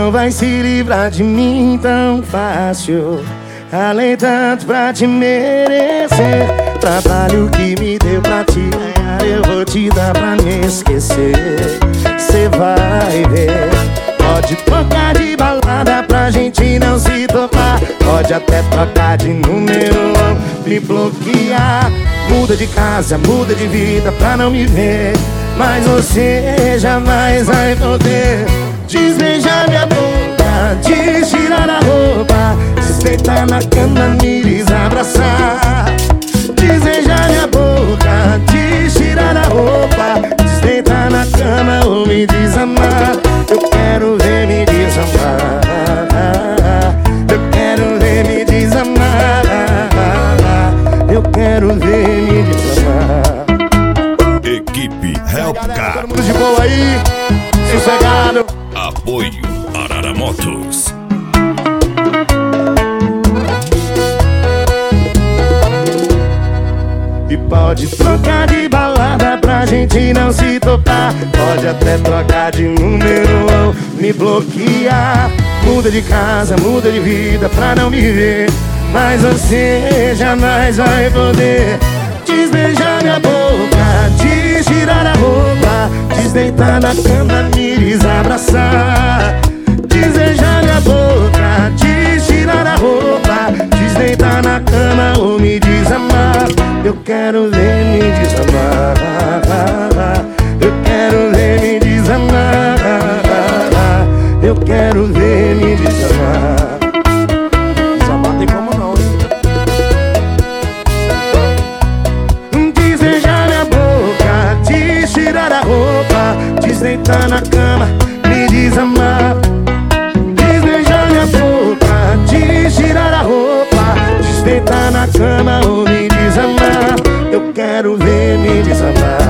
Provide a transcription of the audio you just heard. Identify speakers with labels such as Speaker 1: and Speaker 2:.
Speaker 1: não vai se livrar de mim tão fácil. Ralei tanto pra te merecer. Trabalho que me deu pra te ganhar, eu vou te dar pra me esquecer. Cê vai ver. Pode trocar de balada pra gente não se topar. Pode até trocar de número, me bloquear. Muda de casa, muda de vida pra não me ver. Mas você jamais vai poder desbeijar minha boca, tirar a roupa, deitar na cama, me desabraçar. Desbeijar minha boca, tirar a roupa, deitar na cama ou me desamar. Eu quero ver me desamar. Eu quero ver me desamar. Eu quero ver me desamar.
Speaker 2: Equipe Helpcar.
Speaker 1: Todo mundo de boa aí, sossegado.
Speaker 2: Apoio Arara Motos.
Speaker 1: E pode trocar de balada pra gente não se topar. Pode até trocar de número ou me bloquear. Muda de casa, muda de vida pra não me ver. Mas você jamais vai poder desbeijar minha boca, tirar a roupa, desdeitar na cama, me desabraçar. Desbeijar minha boca, tirar a roupa, desdeitar na cama ou me desamar. Eu quero ver me desamar. Eu quero ver me desamar. Eu quero ver me desamar. Desamar tem como não, hein? Desbeijar minha boca, tirar a roupa, desdeitar na cama, me desamar. Desbeijar minha boca, tirar a roupa, desdeitar na cama ou me desamar. Eu quero ver me desamar.